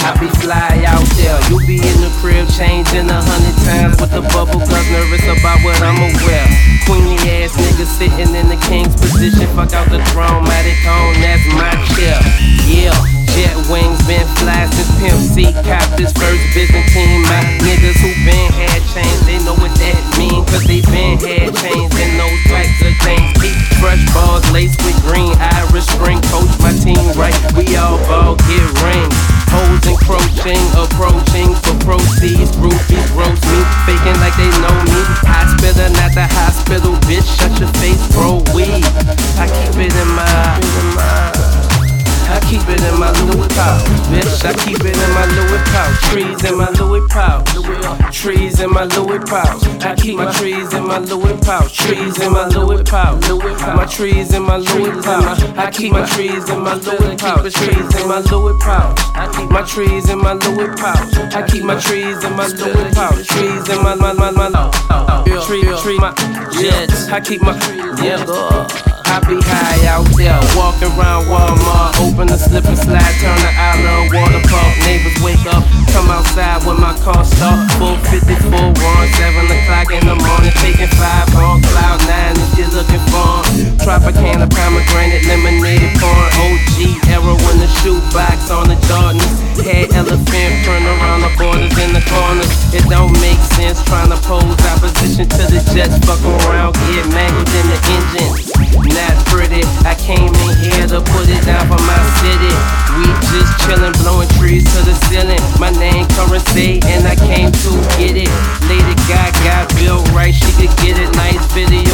I be fly out there. You be in the crib changing 100 times with the bubble guts, nervous about what I'ma wear. Queenie ass nigga sitting in the king's position. Fuck out the throne, Matic on, that's my chair. Yeah, jet wings been fly since Pimp C copped his first Byzantine. My niggas who been had chains, they know what that mean, cause they been had chains and those types of things. Keep fresh balls laced with green, Irish spring, coach my team right. We all ball, get rings. Hoes encroaching, approaching for proceeds. Groupies roast me, faking like they know me. Hospital, not the hospital, bitch. Shut your face, bro. Weed. I keep it in my Louis pouch, bitch. I keep it in my Louis pouch. Trees in my Louis pouch. Trees in my Louis pouch. I keep my trees in my Louis pouch. Trees in my Louis pouch. My trees in my Louis pouch. I keep my trees in my Louis pouch. Trees in my Louis pouch. I keep my trees in my Louis pouch. I keep my trees in my Louis pouch. Trees in my tree my jets. I keep my I be high out there, walking around Walmart, open the slip and slide, turn the island water park. Neighbors wake up, come outside when my car start. 454 on 7 o'clock in the morning, taking 5 on cloud 9 if you're looking for 'em. Tropicana, pomegranate, lemonade, pouring OG, heroin, the shoebox on the Jordans. Head elephant, turn around the borders in the corners. It don't make sense trying to pose opposition to the Jets. Fuck around, get mangled in the engine. Not pretty, I came in here to put it down for my city. We just chillin', blowing trees to the ceiling. My name Currency and I came to get it. Lady Gaga built right, she could get it. Nice video.